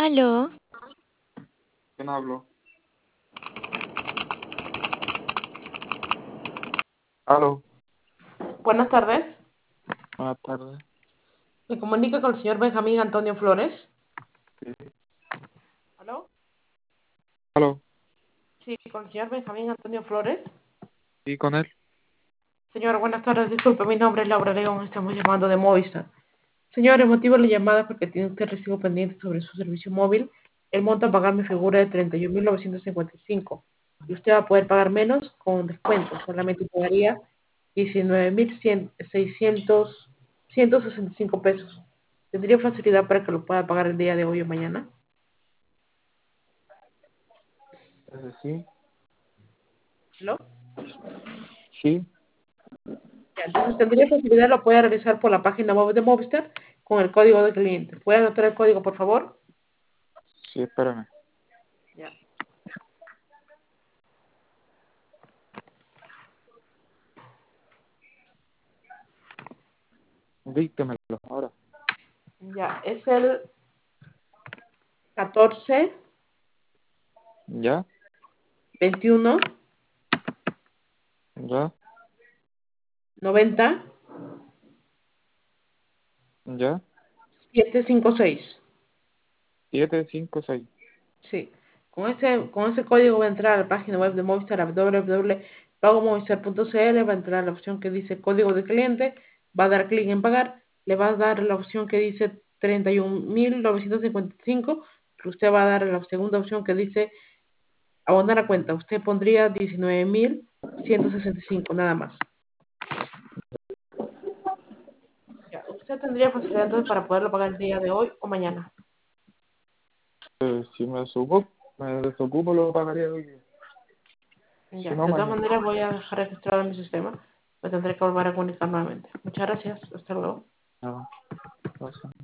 Aló, ¿Quién habló? Aló, Buenas tardes. buenas tardes. Me comunico con el señor Benjamín Antonio Flores. Sí. ¿Aló? Aló, Sí, con el señor Benjamín Antonio Flores. ¿y con él? Señor, buenas tardes. Disculpe, mi nombre es Laura León. Estamos llamando de Movistar. Señor, el motivo de la llamada es porque tiene usted recibo pendiente sobre su servicio móvil. El monto a pagar me figura de 31.955. Y usted va a poder pagar menos con descuento. Solamente pagaría 19.665 pesos. ¿Tendría facilidad para que lo pueda pagar el día de hoy o mañana? Sí, ¿Aló? sí, Ya, entonces tendría facilidad, lo puede realizar por la página web de Movistar con el código de cliente. ¿Puede anotar el código, por favor? sí, espérame. Ya. Díctemelo ahora. Ya, es el 14 ¿Ya? 21 ¿Ya? 90 ¿Ya? 756. 756. Sí. Con ese código va a entrar a la página web de Movistar, a www.pagomovistar.cl, va a entrar a la opción que dice código de cliente, va a dar clic en pagar, le va a dar la opción que dice 31.955, pero usted va a dar la segunda opción que dice abonar a cuenta. Usted pondría 19.165 nada más. Ya, usted tendría facilidad entonces para poderlo pagar el día de hoy o mañana. Si me desocupo, lo pagaría hoy día. Si Ya, no, de todas mañana. maneras voy a dejar registrado en mi sistema. Me tendré que volver a comunicar nuevamente. Muchas gracias. Hasta luego. No, no sé.